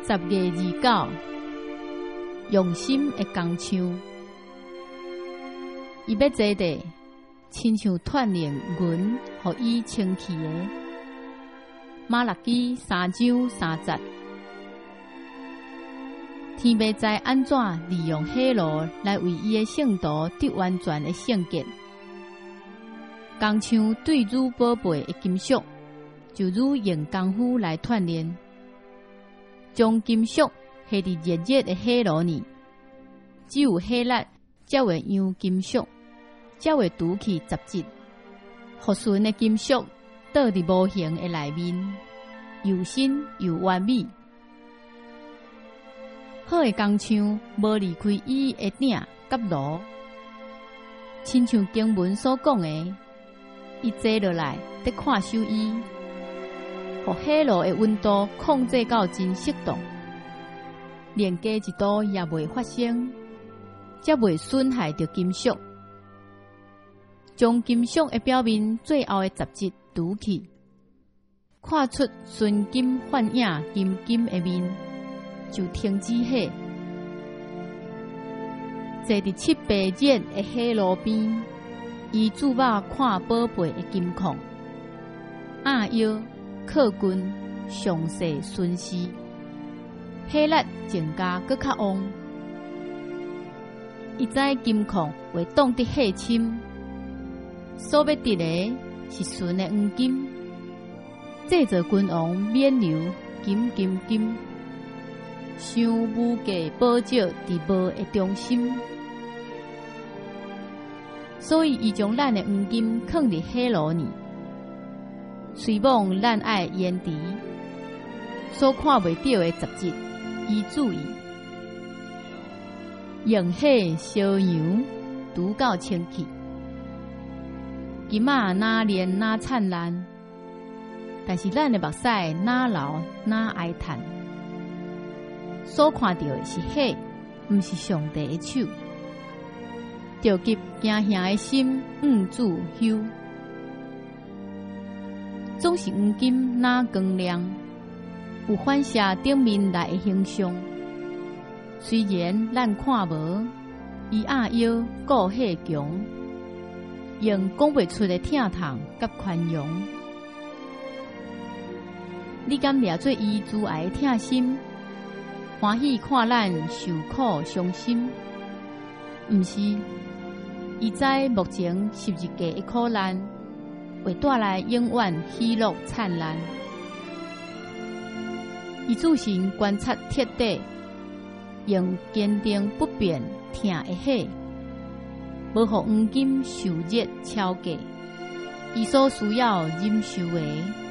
10月29，用心的工厂，伊要坐地，亲像锻炼银，互伊清气的马勒基3章3节。天要知安怎利用喜乐来为伊的圣徒得完全的圣洁。工厂对汝宝贝的金属，就如用功夫来锻炼，将金属下伫热热的火炉里，只有火力才会让金属，才会除去杂质，互纯的金属倒伫无形的内面，又新又完美。好的工厂无离开伊的鼎甲炉，亲像经文所讲的，伊坐落来得看守伊，互火炉的温度控制到真适当，连加一度也袂发生，才袂损害到金属，将金属的表面最后的杂质除去，看出纯金反映金金的面，就停止火。坐伫7白热的火炉边，伊注目看宝贝的金矿，暗耀靠近详细顺序，火力增加搁较旺。伊知金矿会挡得火侵，所要得的是纯的黄金，制作君王免流金金金，想无价宝石伫无的中心。所以伊将咱的黄金放伫火炉里，随望咱爱延迟所看袂到的杂质，伊注意用火烧羊，除到清气。金仔哪连哪灿烂，但是咱的目屎哪流哪哀叹。所看到的是火，毋是上帝的手。着急惊吓的心，自休。总是黄金哪光亮，有反射顶面来的形象。虽然咱看无，伊暗腰顾火强，用讲袂出的疼痛甲宽容。你敢掠做伊慈爱的疼心，欢喜看咱受苦伤心？毋是。伊知目前十字架的苦难，会带来永远喜乐灿烂。伊自身观察彻底，用坚定不变疼的火，无互黄金受热超过。伊所需要忍受的，